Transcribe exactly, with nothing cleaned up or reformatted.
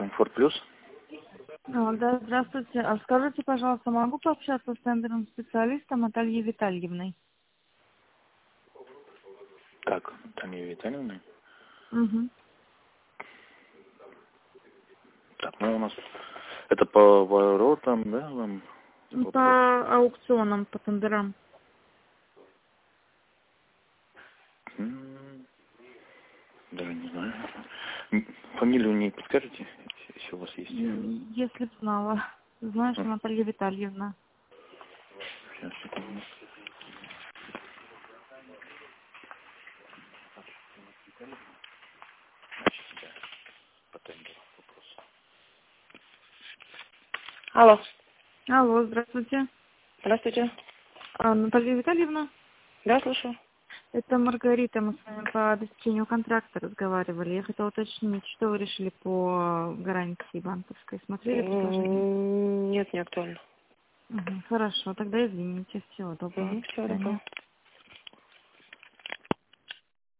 Комфорт Плюс. А, да, здравствуйте. А скажите, пожалуйста, могу пообщаться с тендерным специалистом Натальей Витальевной? Так, Наталья Витальевна. Угу. Так, ну у нас это по воротам, да, вам вопрос? По аукционам, по тендерам. М, Даже не знаю. М, Фамилию не подскажете, если у вас есть? М, Если б знала. Знаешь, М, Наталья Витальевна. Сейчас, секунду. По тендеру вопрос. Алло, Алло, здравствуйте. здравствуйте. А, Наталья Витальевна? Да, слушаю. Это Маргарита, мы с вами по обеспечению контракта разговаривали. Я хотела уточнить, что вы решили по гарантии банковской. Смотрели предложение? М, Нет, не актуально. Угу, хорошо, тогда извините. Всего доброго. До Угу, все, свидания. добро.